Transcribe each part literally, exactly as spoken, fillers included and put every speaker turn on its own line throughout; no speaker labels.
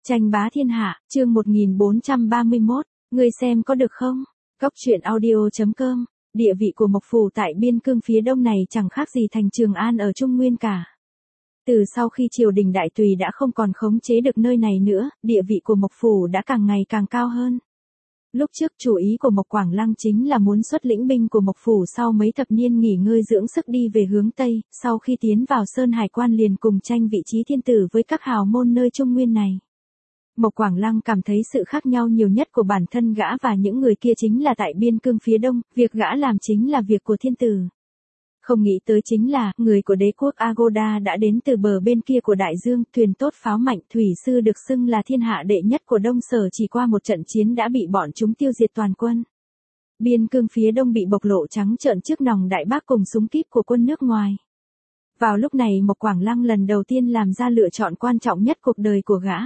Tranh bá thiên hạ, chương một nghìn bốn trăm ba mươi mốt, ngươi xem có được không? Cóc truyện audio chấm com, địa vị của Mộc Phủ tại biên cương phía đông này chẳng khác gì thành Trường An ở Trung Nguyên cả. Từ sau khi triều đình Đại Tùy đã không còn khống chế được nơi này nữa, địa vị của Mộc Phủ đã càng ngày càng cao hơn. Lúc trước chủ ý của Mộc Quảng Lăng chính là muốn xuất lĩnh binh của Mộc Phủ sau mấy thập niên nghỉ ngơi dưỡng sức đi về hướng Tây, sau khi tiến vào Sơn Hải Quan liền cùng tranh vị trí thiên tử với các hào môn nơi Trung Nguyên này. Mộc Quảng Lăng cảm thấy sự khác nhau nhiều nhất của bản thân gã và những người kia chính là tại biên cương phía đông, việc gã làm chính là việc của thiên tử. Không nghĩ tới chính là, người của đế quốc Agoda đã đến từ bờ bên kia của đại dương, thuyền tốt pháo mạnh, thủy sư được xưng là thiên hạ đệ nhất của Đông Sở chỉ qua một trận chiến đã bị bọn chúng tiêu diệt toàn quân. Biên cương phía đông bị bộc lộ trắng trợn trước nòng đại bác cùng súng kíp của quân nước ngoài. Vào lúc này Mộc Quảng Lăng lần đầu tiên làm ra lựa chọn quan trọng nhất cuộc đời của gã.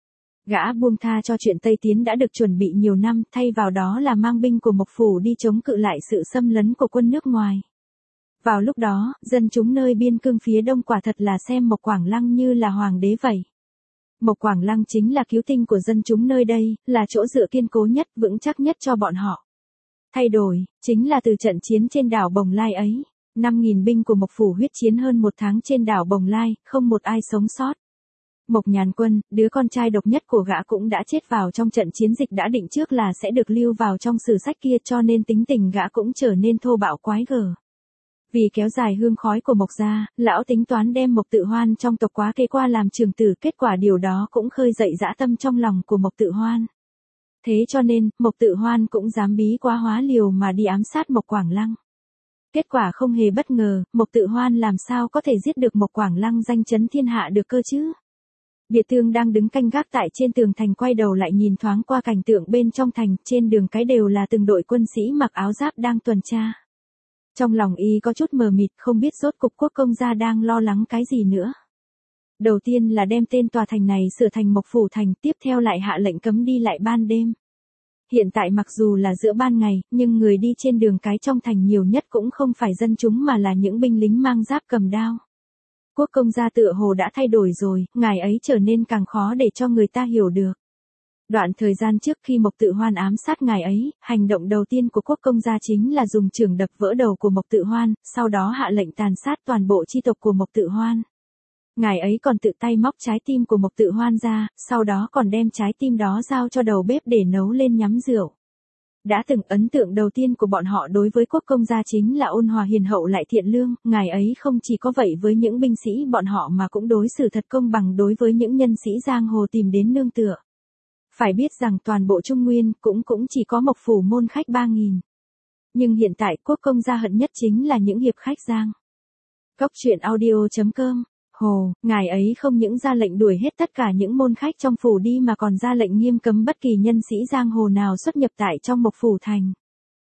Gã buông tha cho chuyện Tây Tiến đã được chuẩn bị nhiều năm, thay vào đó là mang binh của Mộc Phủ đi chống cự lại sự xâm lấn của quân nước ngoài. Vào lúc đó, dân chúng nơi biên cương phía đông quả thật là xem Mộc Quảng Lăng như là hoàng đế vậy. Mộc Quảng Lăng chính là cứu tinh của dân chúng nơi đây, là chỗ dựa kiên cố nhất, vững chắc nhất cho bọn họ. Thay đổi, chính là từ trận chiến trên đảo Bồng Lai ấy. năm nghìn binh của Mộc Phủ huyết chiến hơn một tháng trên đảo Bồng Lai, không một ai sống sót. Mộc Nhàn Quân, đứa con trai độc nhất của gã cũng đã chết vào trong trận chiến dịch đã định trước là sẽ được lưu vào trong sử sách kia, cho nên tính tình gã cũng trở nên thô bạo quái gở. Vì kéo dài hương khói của Mộc gia, lão tính toán đem Mộc Tự Hoan trong tộc quá kế qua làm trường tử, kết quả điều đó cũng khơi dậy dã tâm trong lòng của Mộc Tự Hoan. Thế cho nên, Mộc Tự Hoan cũng dám bí quá hóa liều mà đi ám sát Mộc Quảng Lăng. Kết quả không hề bất ngờ, Mộc Tự Hoan làm sao có thể giết được Mộc Quảng Lăng danh chấn thiên hạ được cơ chứ? Biệt Tương đang đứng canh gác tại trên tường thành quay đầu lại nhìn thoáng qua cảnh tượng bên trong thành, trên đường cái đều là từng đội quân sĩ mặc áo giáp đang tuần tra. Trong lòng y có chút mờ mịt, không biết rốt cục quốc công gia đang lo lắng cái gì nữa. Đầu tiên là đem tên tòa thành này sửa thành Mộc Phủ thành, tiếp theo lại hạ lệnh cấm đi lại ban đêm. Hiện tại mặc dù là giữa ban ngày, nhưng người đi trên đường cái trong thành nhiều nhất cũng không phải dân chúng mà là những binh lính mang giáp cầm đao. Quốc công gia tựa hồ đã thay đổi rồi, ngài ấy trở nên càng khó để cho người ta hiểu được. Đoạn thời gian trước khi Mộc Tự Hoan ám sát ngài ấy, hành động đầu tiên của quốc công gia chính là dùng chưởng đập vỡ đầu của Mộc Tự Hoan, sau đó hạ lệnh tàn sát toàn bộ chi tộc của Mộc Tự Hoan. Ngài ấy còn tự tay móc trái tim của Mộc Tự Hoan ra, sau đó còn đem trái tim đó giao cho đầu bếp để nấu lên nhắm rượu. Đã từng ấn tượng đầu tiên của bọn họ đối với quốc công gia chính là ôn hòa hiền hậu lại thiện lương, ngài ấy không chỉ có vậy với những binh sĩ bọn họ mà cũng đối xử thật công bằng đối với những nhân sĩ giang hồ tìm đến nương tựa. Phải biết rằng toàn bộ Trung Nguyên cũng cũng chỉ có Mộc Phủ môn khách ba nghìn. Nhưng hiện tại quốc công gia hận nhất chính là những hiệp khách giang. Cóc truyện audio chấm com, hồ, ngài ấy không những ra lệnh đuổi hết tất cả những môn khách trong phủ đi mà còn ra lệnh nghiêm cấm bất kỳ nhân sĩ giang hồ nào xuất nhập tại trong Mộc Phủ thành.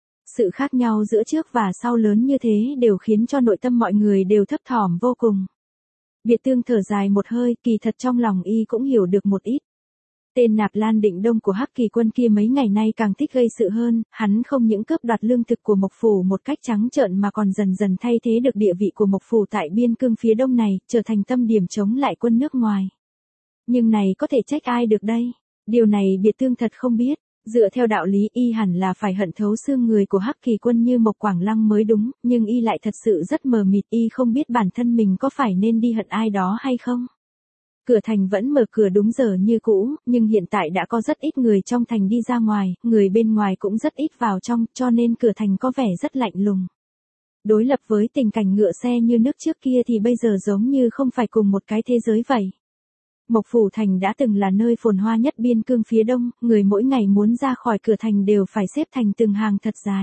Sự khác nhau giữa trước và sau lớn như thế đều khiến cho nội tâm mọi người đều thấp thỏm vô cùng. Biệt Tương thở dài một hơi, kỳ thật trong lòng y cũng hiểu được một ít. Tên Nạp Lan Định Đông của Hắc Kỳ quân kia mấy ngày nay càng thích gây sự hơn, hắn không những cướp đoạt lương thực của Mộc Phủ một cách trắng trợn mà còn dần dần thay thế được địa vị của Mộc Phủ tại biên cương phía đông này, trở thành tâm điểm chống lại quân nước ngoài. Nhưng này có thể trách ai được đây? Điều này Biệt Tương thật không biết, dựa theo đạo lý y hẳn là phải hận thấu xương người của Hắc Kỳ quân như Mộc Quảng Lăng mới đúng, nhưng y lại thật sự rất mờ mịt, y không biết bản thân mình có phải nên đi hận ai đó hay không. Cửa thành vẫn mở cửa đúng giờ như cũ, nhưng hiện tại đã có rất ít người trong thành đi ra ngoài, người bên ngoài cũng rất ít vào trong, cho nên cửa thành có vẻ rất lạnh lùng. Đối lập với tình cảnh ngựa xe như nước trước kia thì bây giờ giống như không phải cùng một cái thế giới vậy. Mộc Phủ thành đã từng là nơi phồn hoa nhất biên cương phía đông, người mỗi ngày muốn ra khỏi cửa thành đều phải xếp thành từng hàng thật dài.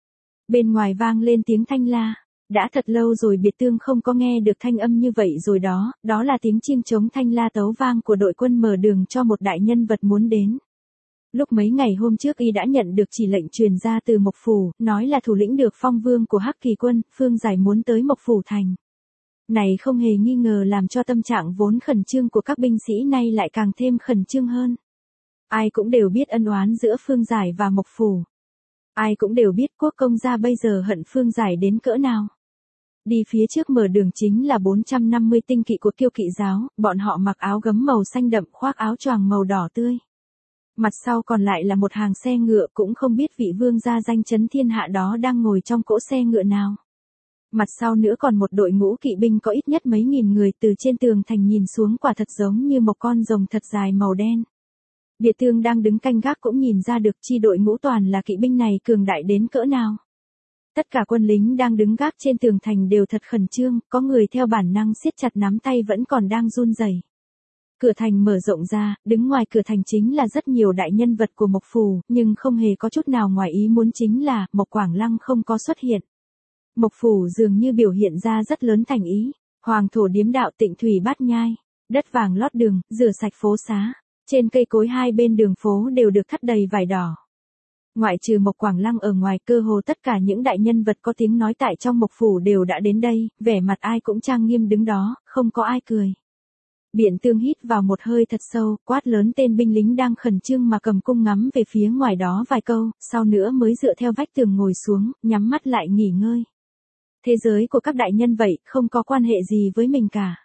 Bên ngoài vang lên tiếng thanh la. Đã thật lâu rồi Biệt Tương không có nghe được thanh âm như vậy rồi đó, đó là tiếng chim trống thanh la tấu vang của đội quân mở đường cho một đại nhân vật muốn đến. Lúc mấy ngày hôm trước y đã nhận được chỉ lệnh truyền ra từ Mộc Phủ, nói là thủ lĩnh được phong vương của Hắc Kỳ quân, Phương Giải muốn tới Mộc Phủ thành. Này không hề nghi ngờ làm cho tâm trạng vốn khẩn trương của các binh sĩ nay lại càng thêm khẩn trương hơn. Ai cũng đều biết ân oán giữa Phương Giải và Mộc Phủ. Ai cũng đều biết quốc công gia bây giờ hận Phương Giải đến cỡ nào. Đi phía trước mở đường chính là bốn trăm năm mươi tinh kỵ của Kiêu Kỵ giáo, bọn họ mặc áo gấm màu xanh đậm khoác áo choàng màu đỏ tươi. Mặt sau còn lại là một hàng xe ngựa, cũng không biết vị vương gia danh chấn thiên hạ đó đang ngồi trong cỗ xe ngựa nào. Mặt sau nữa còn một đội ngũ kỵ binh có ít nhất mấy nghìn người, từ trên tường thành nhìn xuống quả thật giống như một con rồng thật dài màu đen. Biệt Tương đang đứng canh gác cũng nhìn ra được chi đội ngũ toàn là kỵ binh này cường đại đến cỡ nào. Tất cả quân lính đang đứng gác trên tường thành đều thật khẩn trương, có người theo bản năng siết chặt nắm tay vẫn còn đang run rẩy. Cửa thành mở rộng ra, đứng ngoài cửa thành chính là rất nhiều đại nhân vật của Mộc Phủ, nhưng không hề có chút nào ngoài ý muốn chính là Mộc Quảng Lăng không có xuất hiện. Mộc Phủ dường như biểu hiện ra rất lớn thành ý, hoàng thổ điếm đạo tịnh thủy bát nhai, đất vàng lót đường, rửa sạch phố xá, trên cây cối hai bên đường phố đều được thắt đầy vải đỏ. Ngoại trừ Mộc Quảng Lăng ở ngoài, cơ hồ tất cả những đại nhân vật có tiếng nói tại trong Mộc Phủ đều đã đến đây, vẻ mặt ai cũng trang nghiêm đứng đó, không có ai cười. Biện Tương hít vào một hơi thật sâu, quát lớn tên binh lính đang khẩn trương mà cầm cung ngắm về phía ngoài đó vài câu, sau nữa mới dựa theo vách tường ngồi xuống, nhắm mắt lại nghỉ ngơi. Thế giới của các đại nhân vậy, không có quan hệ gì với mình cả.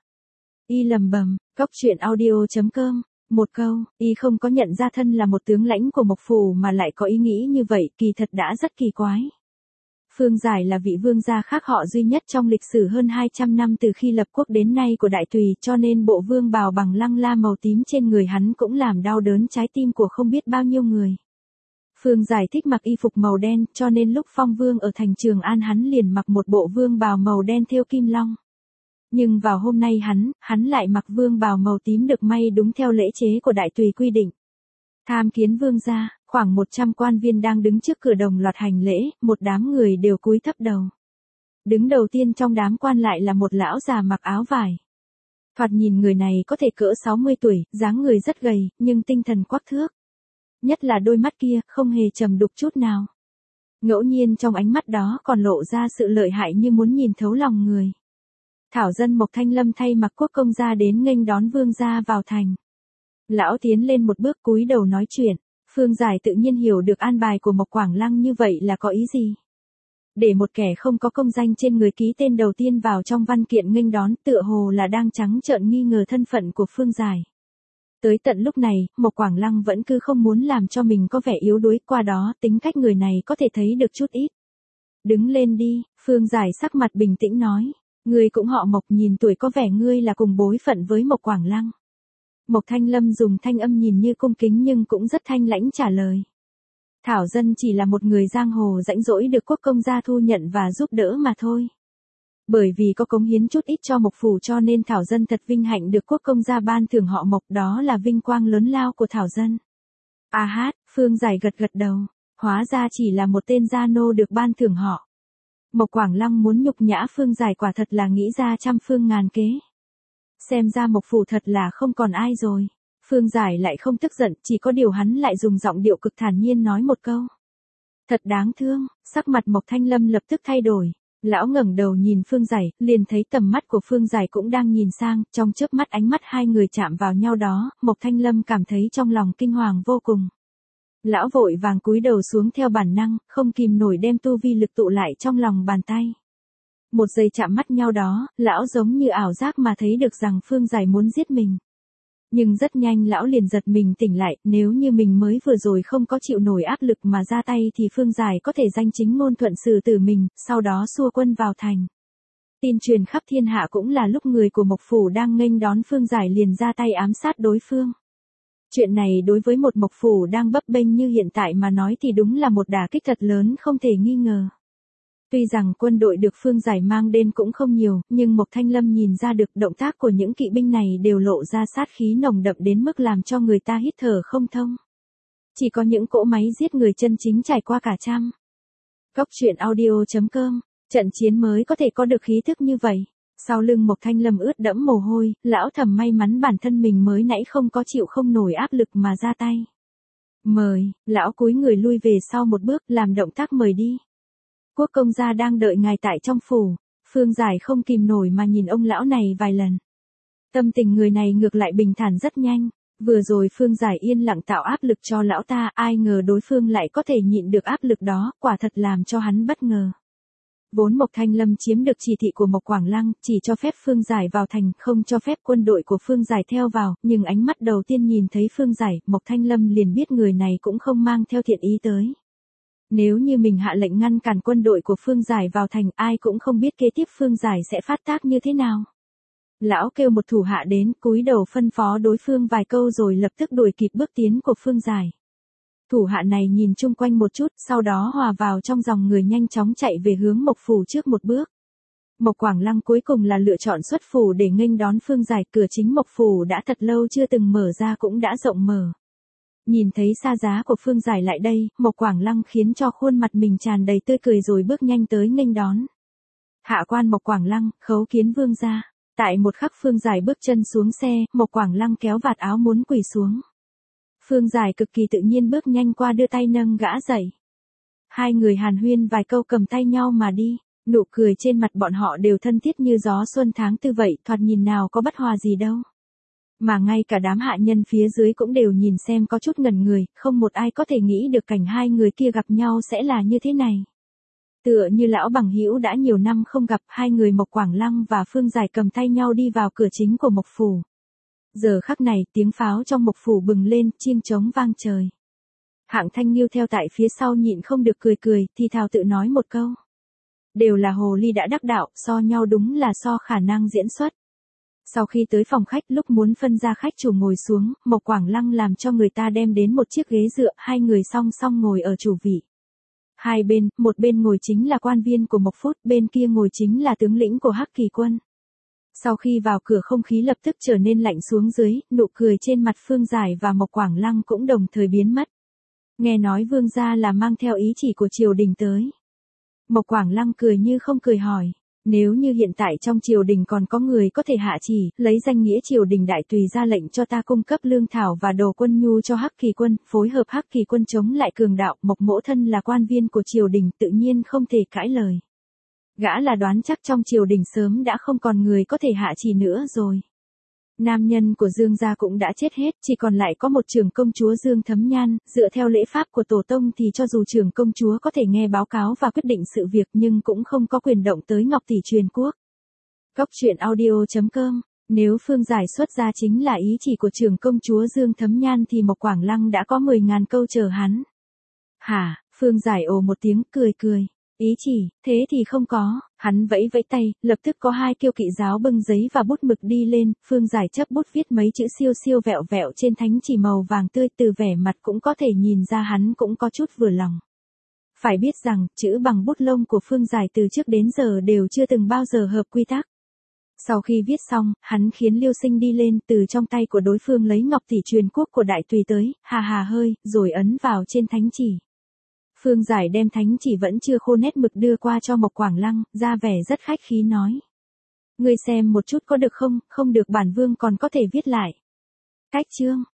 Y lầm bầm, cóc truyện audio chấm com. Một câu, y không có nhận ra thân là một tướng lãnh của Mộc Phủ mà lại có ý nghĩ như vậy, kỳ thật đã rất kỳ quái. Phương Giải là vị vương gia khác họ duy nhất trong lịch sử hơn hai trăm năm từ khi lập quốc đến nay của Đại Tùy, cho nên bộ vương bào bằng lăng la màu tím trên người hắn cũng làm đau đớn trái tim của không biết bao nhiêu người. Phương Giải thích mặc y phục màu đen, cho nên lúc phong vương ở thành Trường An hắn liền mặc một bộ vương bào màu đen thêu kim long. Nhưng vào hôm nay hắn, hắn lại mặc vương bào màu tím được may đúng theo lễ chế của Đại Tùy quy định. Tham kiến vương gia, khoảng một trăm quan viên đang đứng trước cửa đồng loạt hành lễ, một đám người đều cúi thấp đầu. Đứng đầu tiên trong đám quan lại là một lão già mặc áo vải. Thoạt nhìn người này có thể cỡ sáu mươi tuổi, dáng người rất gầy, nhưng tinh thần quắc thước. Nhất là đôi mắt kia, không hề trầm đục chút nào. Ngẫu nhiên trong ánh mắt đó còn lộ ra sự lợi hại như muốn nhìn thấu lòng người. Thảo dân Mộc Thanh Lâm thay mặc quốc công gia đến nghênh đón vương gia vào thành. Lão tiến lên một bước cúi đầu nói chuyện, Phương Giải tự nhiên hiểu được an bài của Mộc Quảng Lăng như vậy là có ý gì. Để một kẻ không có công danh trên người ký tên đầu tiên vào trong văn kiện nghênh đón tựa hồ là đang trắng trợn nghi ngờ thân phận của Phương Giải. Tới tận lúc này, Mộc Quảng Lăng vẫn cứ không muốn làm cho mình có vẻ yếu đuối, qua đó tính cách người này có thể thấy được chút ít. Đứng lên đi, Phương Giải sắc mặt bình tĩnh nói. Ngươi cũng họ Mộc, nhìn tuổi có vẻ ngươi là cùng bối phận với Mộc Quảng Lăng. Mộc Thanh Lâm dùng thanh âm nhìn như cung kính nhưng cũng rất thanh lãnh trả lời. Thảo dân chỉ là một người giang hồ rãnh rỗi được quốc công gia thu nhận và giúp đỡ mà thôi. Bởi vì có cống hiến chút ít cho Mộc Phủ cho nên Thảo dân thật vinh hạnh được quốc công gia ban thưởng họ Mộc, đó là vinh quang lớn lao của Thảo dân. A hát, Phương Giải gật gật đầu, hóa ra chỉ là một tên gia nô được ban thưởng họ. Mộc Quảng Lăng muốn nhục nhã Phương Giải quả thật là nghĩ ra trăm phương ngàn kế. Xem ra Mộc Phủ thật là không còn ai rồi. Phương Giải lại không tức giận, chỉ có điều hắn lại dùng giọng điệu cực thản nhiên nói một câu. Thật đáng thương, sắc mặt Mộc Thanh Lâm lập tức thay đổi. Lão ngẩng đầu nhìn Phương Giải, liền thấy tầm mắt của Phương Giải cũng đang nhìn sang, trong chớp mắt ánh mắt hai người chạm vào nhau đó, Mộc Thanh Lâm cảm thấy trong lòng kinh hoàng vô cùng. Lão vội vàng cúi đầu xuống theo bản năng, không kìm nổi đem tu vi lực tụ lại trong lòng bàn tay. Một giây chạm mắt nhau đó, lão giống như ảo giác mà thấy được rằng Phương Giải muốn giết mình. Nhưng rất nhanh lão liền giật mình tỉnh lại, nếu như mình mới vừa rồi không có chịu nổi áp lực mà ra tay thì Phương Giải có thể danh chính ngôn thuận xử tử mình, sau đó xua quân vào thành. Tin truyền khắp thiên hạ cũng là lúc người của Mộc Phủ đang nghênh đón Phương Giải liền ra tay ám sát đối phương. Chuyện này đối với một Mộc Phủ đang bấp bênh như hiện tại mà nói thì đúng là một đả kích thật lớn không thể nghi ngờ. Tuy rằng quân đội được Phương Giải mang đến cũng không nhiều, nhưng Mộc Thanh Lâm nhìn ra được động tác của những kỵ binh này đều lộ ra sát khí nồng đậm đến mức làm cho người ta hít thở không thông. Chỉ có những cỗ máy giết người chân chính trải qua cả trăm. Cóc truyện audio chấm com, trận chiến mới có thể có được khí thức như vậy. Sau lưng Mộc Thanh Lâm ướt đẫm mồ hôi, lão thầm may mắn bản thân mình mới nãy không có chịu không nổi áp lực mà ra tay. Mời, lão cúi người lui về sau một bước, làm động tác mời đi. Quốc công gia đang đợi ngài tại trong phủ. Phương Giải không kìm nổi mà nhìn ông lão này vài lần. Tâm tình người này ngược lại bình thản rất nhanh. Vừa rồi Phương Giải yên lặng tạo áp lực cho lão ta, ai ngờ đối phương lại có thể nhịn được áp lực đó, quả thật làm cho hắn bất ngờ. Vốn Mộc Thanh Lâm chiếm được chỉ thị của Mộc Quảng Lăng, chỉ cho phép Phương Giải vào thành, không cho phép quân đội của Phương Giải theo vào, nhưng ánh mắt đầu tiên nhìn thấy Phương Giải, Mộc Thanh Lâm liền biết người này cũng không mang theo thiện ý tới. Nếu như mình hạ lệnh ngăn cản quân đội của Phương Giải vào thành, ai cũng không biết kế tiếp Phương Giải sẽ phát tác như thế nào. Lão kêu một thủ hạ đến, cúi đầu phân phó đối phương vài câu rồi lập tức đuổi kịp bước tiến của Phương Giải. Thủ hạ này nhìn chung quanh một chút, sau đó hòa vào trong dòng người nhanh chóng chạy về hướng Mộc phủ trước một bước. Mộc Quảng Lăng cuối cùng là lựa chọn xuất phủ để nghênh đón Phương Giải, cửa chính Mộc phủ đã thật lâu chưa từng mở ra cũng đã rộng mở. Nhìn thấy xa giá của Phương Giải lại đây, Mộc Quảng Lăng khiến cho khuôn mặt mình tràn đầy tươi cười rồi bước nhanh tới nghênh đón. Hạ quan Mộc Quảng Lăng, khấu kiến vương gia. Tại một khắc Phương Giải bước chân xuống xe, Mộc Quảng Lăng kéo vạt áo muốn quỳ xuống. Phương Giải cực kỳ tự nhiên bước nhanh qua đưa tay nâng gã dậy. Hai người hàn huyên vài câu cầm tay nhau mà đi, nụ cười trên mặt bọn họ đều thân thiết như gió xuân tháng tư vậy, thoạt nhìn nào có bất hòa gì đâu. Mà ngay cả đám hạ nhân phía dưới cũng đều nhìn xem có chút ngẩn người, không một ai có thể nghĩ được cảnh hai người kia gặp nhau sẽ là như thế này. Tựa như lão bằng hữu đã nhiều năm không gặp, hai người Mộc Quảng Lăng và Phương Giải cầm tay nhau đi vào cửa chính của Mộc phủ. Giờ khắc này tiếng pháo trong Mộc phủ bừng lên, chiêng trống vang trời. Hạng Thanh Nghiêu theo tại phía sau nhịn không được cười cười, thì thào tự nói một câu. Đều là hồ ly đã đắc đạo, so nhau đúng là so khả năng diễn xuất. Sau khi tới phòng khách lúc muốn phân ra khách chủ ngồi xuống, Mộc Quảng Lăng làm cho người ta đem đến một chiếc ghế dựa, hai người song song ngồi ở chủ vị. Hai bên, một bên ngồi chính là quan viên của Mộc Phút, bên kia ngồi chính là tướng lĩnh của Hắc Kỳ quân. Sau khi vào cửa không khí lập tức trở nên lạnh xuống dưới, nụ cười trên mặt Phương Giải và Mộc Quảng Lăng cũng đồng thời biến mất. Nghe nói vương gia là mang theo ý chỉ của triều đình tới. Mộc Quảng Lăng cười như không cười hỏi. Nếu như hiện tại trong triều đình còn có người có thể hạ chỉ, lấy danh nghĩa triều đình đại tùy ra lệnh cho ta cung cấp lương thảo và đồ quân nhu cho Hắc Kỳ quân, phối hợp Hắc Kỳ quân chống lại cường đạo, Mộc mỗ thân là quan viên của triều đình tự nhiên không thể cãi lời. Gã là đoán chắc trong triều đình sớm đã không còn người có thể hạ chỉ nữa rồi. Nam nhân của Dương gia cũng đã chết hết, chỉ còn lại có một trưởng công chúa Dương Thấm Nhan, dựa theo lễ pháp của tổ tông thì cho dù trưởng công chúa có thể nghe báo cáo và quyết định sự việc nhưng cũng không có quyền động tới Ngọc tỷ truyền quốc. Cốc truyện audio chấm com. Nếu Phương Giải xuất ra chính là ý chỉ của trưởng công chúa Dương Thấm Nhan thì Mộc Quảng Lăng đã có mười ngàn câu chờ hắn. Hả? Phương Giải ồ một tiếng cười cười. Ý chỉ, thế thì không có, hắn vẫy vẫy tay, lập tức có hai kiêu kỵ giáo bưng giấy và bút mực đi lên, Phương Giải chấp bút viết mấy chữ siêu siêu vẹo vẹo trên thánh chỉ màu vàng tươi, từ vẻ mặt cũng có thể nhìn ra hắn cũng có chút vừa lòng. Phải biết rằng, chữ bằng bút lông của Phương Giải từ trước đến giờ đều chưa từng bao giờ hợp quy tắc. Sau khi viết xong, hắn khiến Liêu Sinh đi lên, từ trong tay của đối phương lấy ngọc tỷ truyền quốc của đại tùy tới, hà hà hơi, rồi ấn vào trên thánh chỉ. Phương Giải đem thánh chỉ vẫn chưa khô nét mực đưa qua cho Mộc Quảng Lăng, ra vẻ rất khách khí nói. Ngươi xem một chút có được không, không được bản vương còn có thể viết lại. Cách chương.